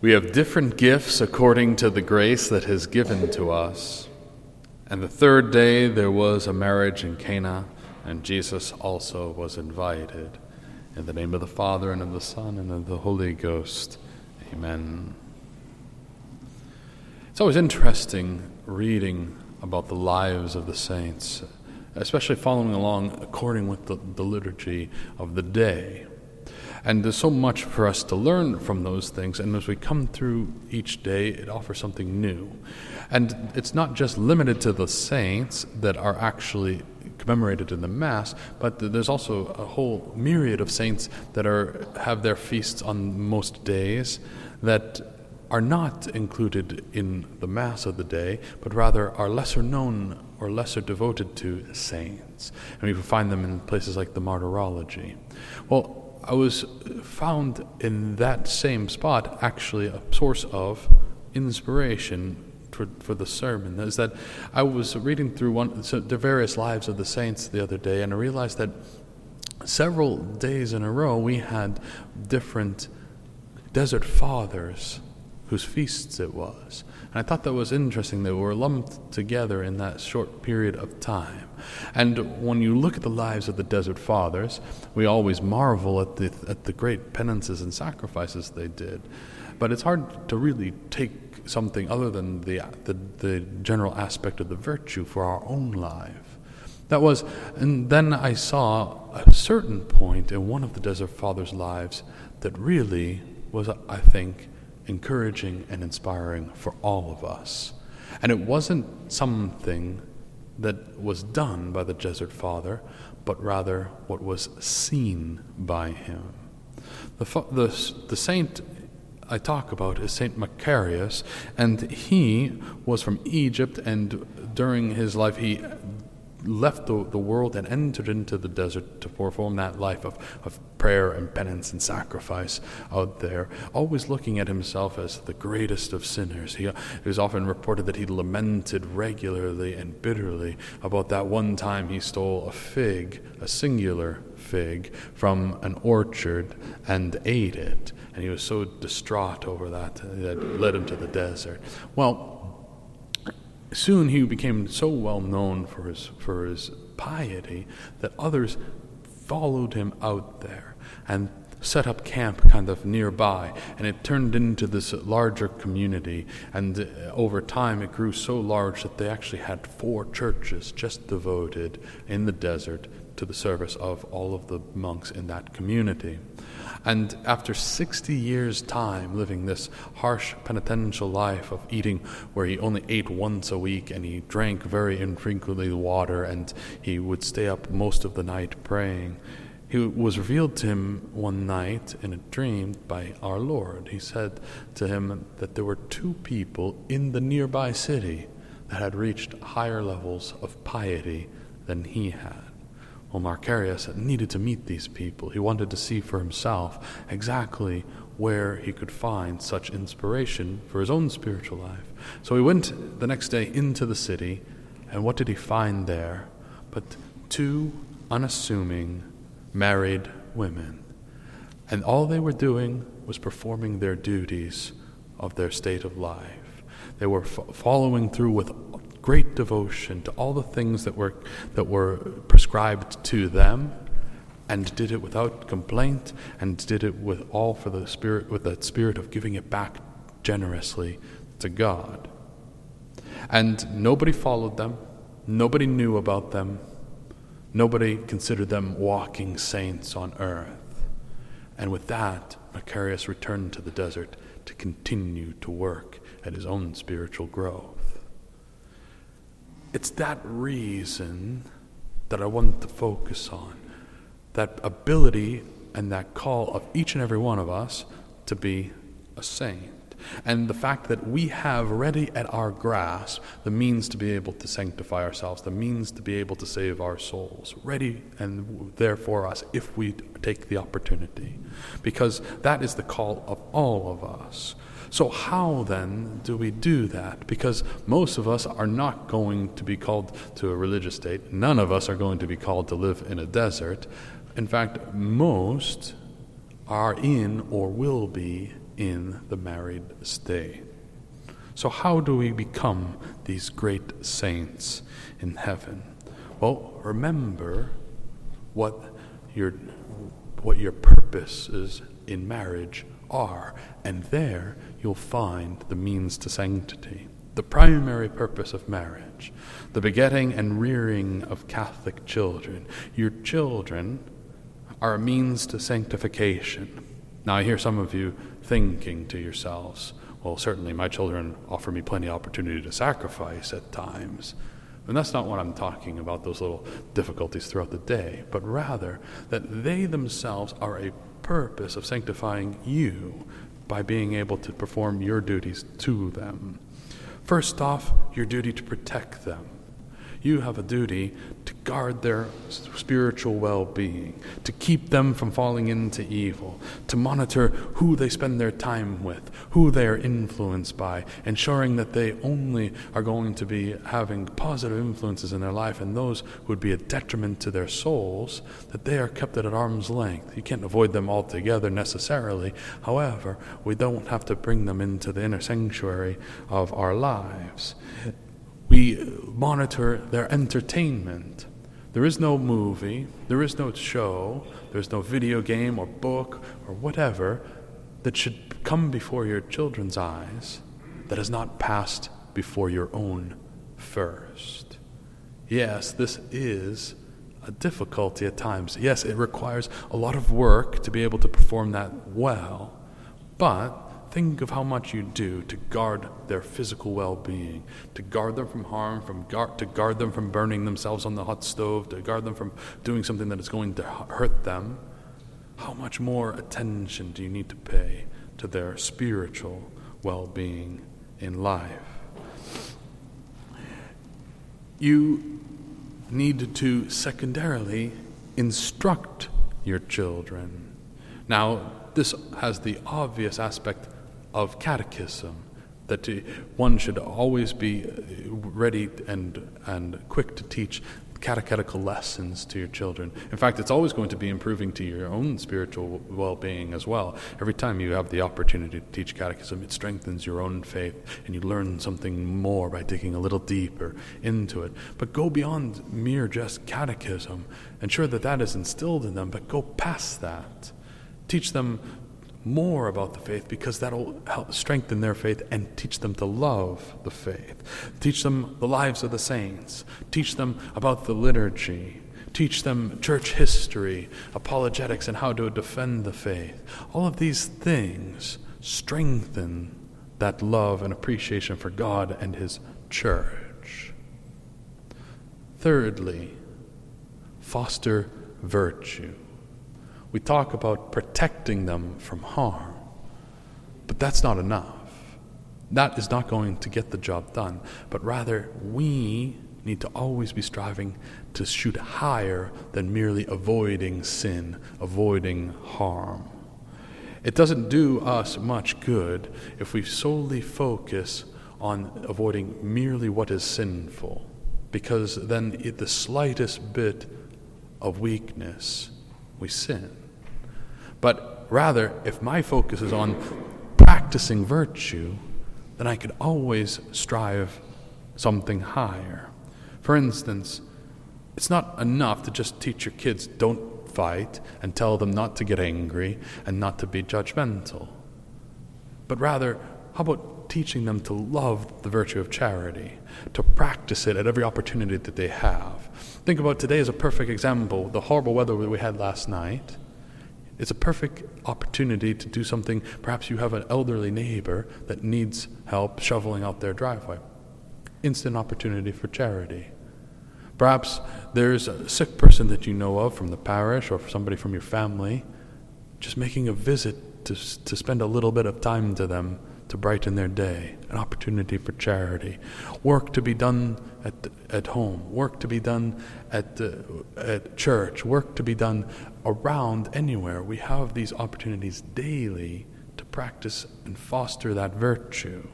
We have different gifts according to the grace that is given to us. And the third day there was a marriage in Cana, and Jesus also was invited. In the name of the Father, and of the Son, and of the Holy Ghost. Amen. It's always interesting reading about the lives of the saints, especially following along according with the liturgy of the day. And there's so much for us to learn from those things, and as we come through each day, it offers something new. And it's not just limited to the saints that are actually commemorated in the Mass, but there's also a whole myriad of saints that have their feasts on most days that are not included in the Mass of the day, but rather are lesser known or lesser devoted to saints. And we can find them in places like the Martyrology. Well, I was found in that same spot actually a source of inspiration for the sermon. Is that I was reading through the various lives of the saints the other day, and I realized that several days in a row we had different desert fathers whose feasts it was. And I thought that was interesting. They were lumped together in that short period of time. And when you look at the lives of the desert fathers, we always marvel at the great penances and sacrifices they did. But it's hard to really take something other than the general aspect of the virtue for our own life. And then I saw a certain point in one of the desert fathers' lives that really was, I think, encouraging and inspiring for all of us. And it wasn't something that was done by the desert father, but rather what was seen by him. The saint I talk about is Saint Macarius, and he was from Egypt, and during his life he left the world and entered into the desert to perform that life of prayer and penance and sacrifice out there, always looking at himself as the greatest of sinners. It was often reported that he lamented regularly and bitterly about that one time he stole a singular fig, from an orchard and ate it. And he was so distraught over that led him to the desert. Well, soon he became so well known for his piety that others followed him out there and set up camp kind of nearby, and it turned into this larger community, and over time it grew so large that they actually had 4 churches just devoted in the desert to the service of all of the monks in that community. And after 60 years' time living this harsh penitential life of eating, where he only ate once a week and he drank very infrequently water, and he would stay up most of the night praying, he was revealed to him one night in a dream by our Lord. He said to him that there were 2 people in the nearby city that had reached higher levels of piety than he had. Well, Macarius needed to meet these people. He wanted to see for himself exactly where he could find such inspiration for his own spiritual life. So he went the next day into the city, and what did he find there but 2 unassuming married women? And all they were doing was performing their duties of their state of life. They were following through with great devotion to all the things that were prescribed to them, and did it without complaint, and did it with that spirit of giving it back generously to God. And nobody followed them, nobody knew about them, nobody considered them walking saints on earth. And with that, Macarius returned to the desert to continue to work at his own spiritual growth. It's that reason that I want to focus on, that ability and that call of each and every one of us to be a saint. And the fact that we have ready at our grasp the means to be able to sanctify ourselves, the means to be able to save our souls, ready and there for us if we take the opportunity. Because that is the call of all of us. So how then do we do that? Because most of us are not going to be called to a religious state. None of us are going to be called to live in a desert. In fact, most are in or will be in the married state. So how do we become these great saints in heaven? Well, remember what your purposes in marriage are, and there you'll find the means to sanctity. The primary purpose of marriage, the begetting and rearing of Catholic children. Your children are a means to sanctification. Now I hear some of you thinking to yourselves, well, certainly my children offer me plenty of opportunity to sacrifice at times. And that's not what I'm talking about, those little difficulties throughout the day, but rather that they themselves are a purpose of sanctifying you by being able to perform your duties to them. First off, your duty to protect them. You have a duty to guard their spiritual well-being, to keep them from falling into evil, to monitor who they spend their time with, who they are influenced by, ensuring that they only are going to be having positive influences in their life, and those who would be a detriment to their souls, that they are kept at arm's length. You can't avoid them altogether necessarily. However, we don't have to bring them into the inner sanctuary of our lives. We monitor their entertainment. There is no movie, there is no show, there is no video game or book or whatever that should come before your children's eyes that has not passed before your own first. Yes, this is a difficulty at times. Yes, it requires a lot of work to be able to perform that well, but think of how much you do to guard their physical well-being, to guard them from harm, to guard them from burning themselves on the hot stove, to guard them from doing something that is going to hurt them. How much more attention do you need to pay to their spiritual well-being in life? You need to secondarily instruct your children. Now, this has the obvious aspect of catechism, that one should always be ready and quick to teach catechetical lessons to your children. In fact, it's always going to be improving to your own spiritual well-being as well. Every time you have the opportunity to teach catechism, it strengthens your own faith, and you learn something more by digging a little deeper into it. But go beyond mere just catechism. Ensure that that is instilled in them, but go past that. Teach them more about the faith, because that'll help strengthen their faith and teach them to love the faith. Teach them the lives of the saints. Teach them about the liturgy. Teach them church history, apologetics, and how to defend the faith. All of these things strengthen that love and appreciation for God and His church. Thirdly, foster virtue. We talk about protecting them from harm, but that's not enough. That is not going to get the job done, but rather we need to always be striving to shoot higher than merely avoiding sin, avoiding harm. It doesn't do us much good if we solely focus on avoiding merely what is sinful, because then the slightest bit of weakness, we sin. But rather, if my focus is on practicing virtue, then I could always strive something higher. For instance, it's not enough to just teach your kids don't fight and tell them not to get angry and not to be judgmental. But rather, how about teaching them to love the virtue of charity, to practice it at every opportunity that they have? Think about today as a perfect example. The horrible weather that we had last night. It's a perfect opportunity to do something. Perhaps you have an elderly neighbor that needs help shoveling out their driveway. Instant opportunity for charity. Perhaps there's a sick person that you know of from the parish or somebody from your family. Just making a visit to spend a little bit of time to them to brighten their day. An opportunity for charity. Work to be done at home. Work to be done at church. Work to be done around anywhere. We have these opportunities daily to practice and foster that virtue.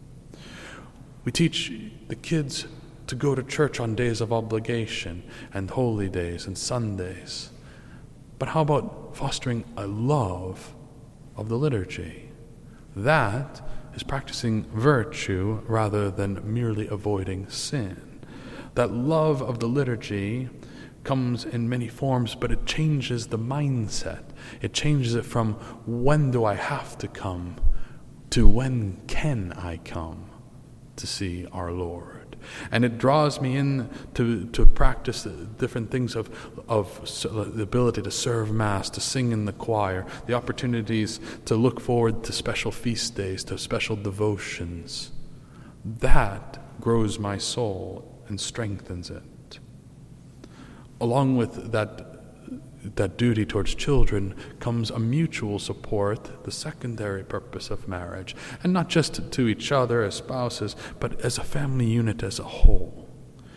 We teach the kids to go to church on days of obligation and holy days and Sundays. But how about fostering a love of the liturgy? That is practicing virtue rather than merely avoiding sin. That love of the liturgy comes in many forms, but it changes the mindset. It changes it from when do I have to come to when can I come to see our Lord. And it draws me in to practice different things of the ability to serve Mass, to sing in the choir, the opportunities to look forward to special feast days, to special devotions. That grows my soul and strengthens it. Along with that duty towards children comes a mutual support, the secondary purpose of marriage, and not just to each other as spouses, but as a family unit as a whole.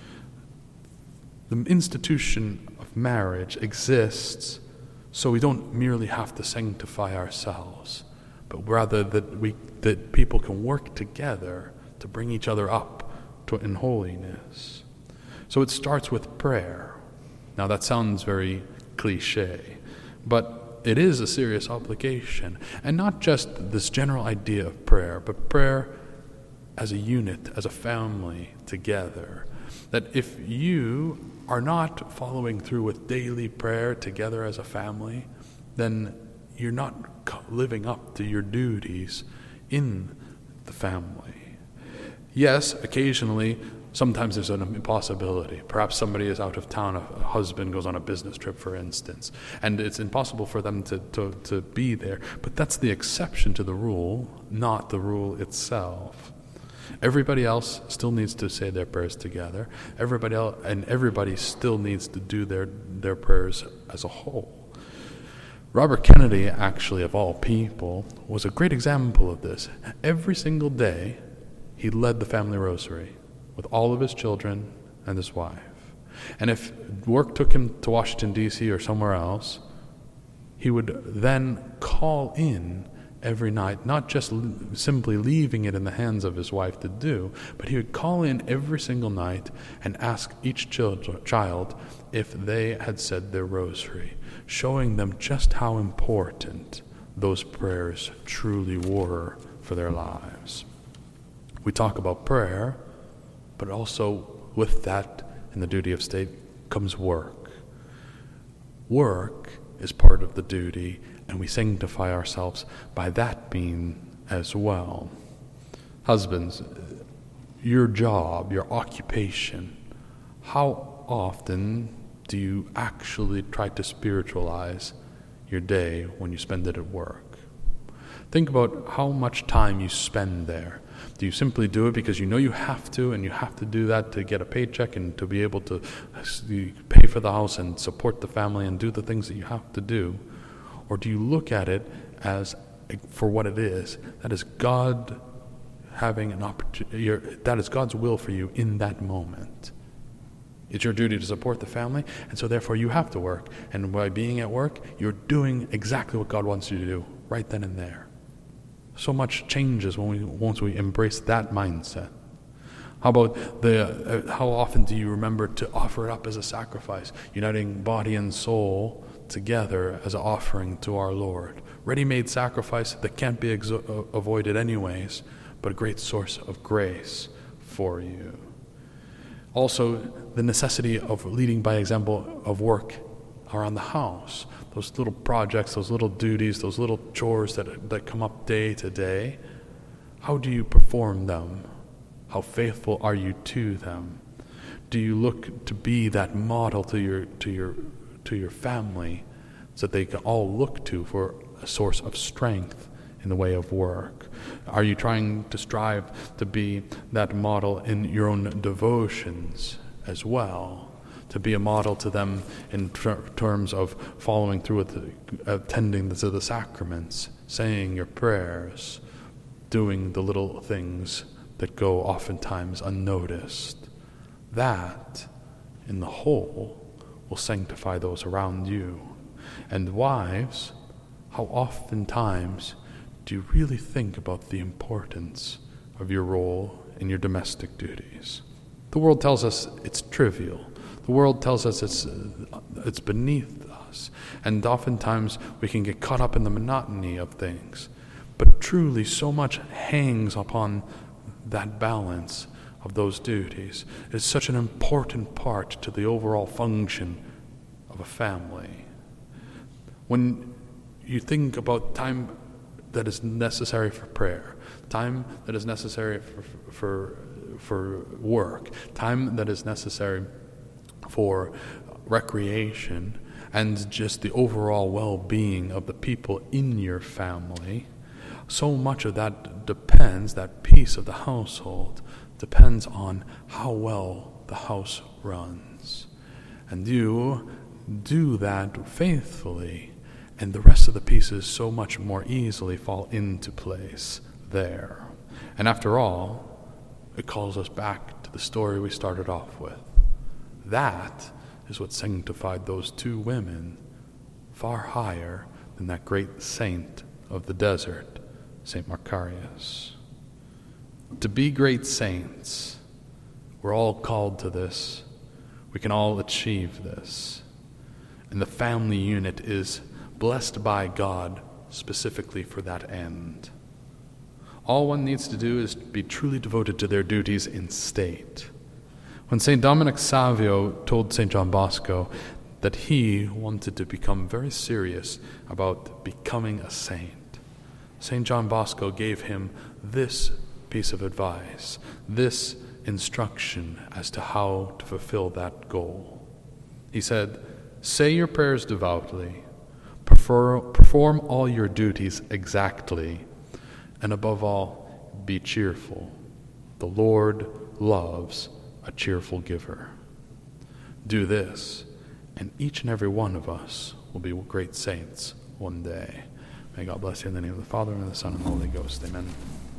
The institution of marriage exists so we don't merely have to sanctify ourselves, but rather that people can work together to bring each other up in holiness. So it starts with prayer. Now that sounds very cliche, but it is a serious obligation, and not just this general idea of prayer, but prayer as a unit, as a family together. That if you are not following through with daily prayer together as a family, then you're not living up to your duties in the family. Yes, occasionally, sometimes there's an impossibility. Perhaps somebody is out of town, a husband goes on a business trip, for instance, and it's impossible for them to be there. But that's the exception to the rule, not the rule itself. Everybody else still needs to say their prayers together. Everybody still needs to do their prayers as a whole. Robert Kennedy, actually, of all people, was a great example of this. Every single day, he led the family rosary with all of his children and his wife. And if work took him to Washington, D.C. or somewhere else, he would then call in every night, not just simply leaving it in the hands of his wife to do, but he would call in every single night and ask each child if they had said their rosary, showing them just how important those prayers truly were for their lives. We talk about prayer, but also with that, in the duty of state, comes work. Work is part of the duty, and we sanctify ourselves by that being as well. Husbands, your job, your occupation, how often do you actually try to spiritualize your day when you spend it at work? Think about how much time you spend there. Do you simply do it because you know you have to, and you have to do that to get a paycheck and to be able to pay for the house and support the family and do the things that you have to do? Or do you look at it as for what it is? That is God having an opportunity. That is God's will for you in that moment. It's your duty to support the family, and so therefore you have to work. And by being at work, you're doing exactly what God wants you to do right then and there. So much changes once we embrace that mindset. How about how often do you remember to offer it up as a sacrifice, uniting body and soul together as an offering to our Lord? Ready-made sacrifice that can't be avoided anyways, but a great source of grace for you. Also, the necessity of leading by example of work around the house. Those little projects, those little duties, those little chores that come up day to day. How do you perform them? How faithful are you to them? Do you look to be that model to your family, so that they can all look to for a source of strength in the way of work? Are you trying to strive to be that model in your own devotions as well? To be a model to them in terms of following through with attending to the sacraments, saying your prayers, doing the little things that go oftentimes unnoticed. That, in the whole, will sanctify those around you. And wives, how oftentimes do you really think about the importance of your role in your domestic duties? The world tells us it's trivial. The world tells us it's beneath us, and oftentimes we can get caught up in the monotony of things. but truly so much hangs upon that balance of those duties. It's such an important part to the overall function of a family. When you think about time that is necessary for prayer, time that is necessary for work, time that is necessary for recreation, and just the overall well-being of the people in your family, so much of that depends, that piece of the household depends on how well the house runs. And you do that faithfully, and the rest of the pieces so much more easily fall into place there. And after all, it calls us back to the story we started off with. That is what sanctified those two women far higher than that great saint of the desert, St. Macarius. To be great saints, we're all called to this. We can all achieve this. And the family unit is blessed by God specifically for that end. All one needs to do is be truly devoted to their duties in state. When St. Dominic Savio told St. John Bosco that he wanted to become very serious about becoming a saint, St. John Bosco gave him this piece of advice, this instruction as to how to fulfill that goal. He said, "Say your prayers devoutly, perform all your duties exactly, and above all, be cheerful. The Lord loves a cheerful giver." Do this, and each and every one of us will be great saints one day. May God bless you in the name of the Father, and of the Son, and the Holy Ghost. Amen.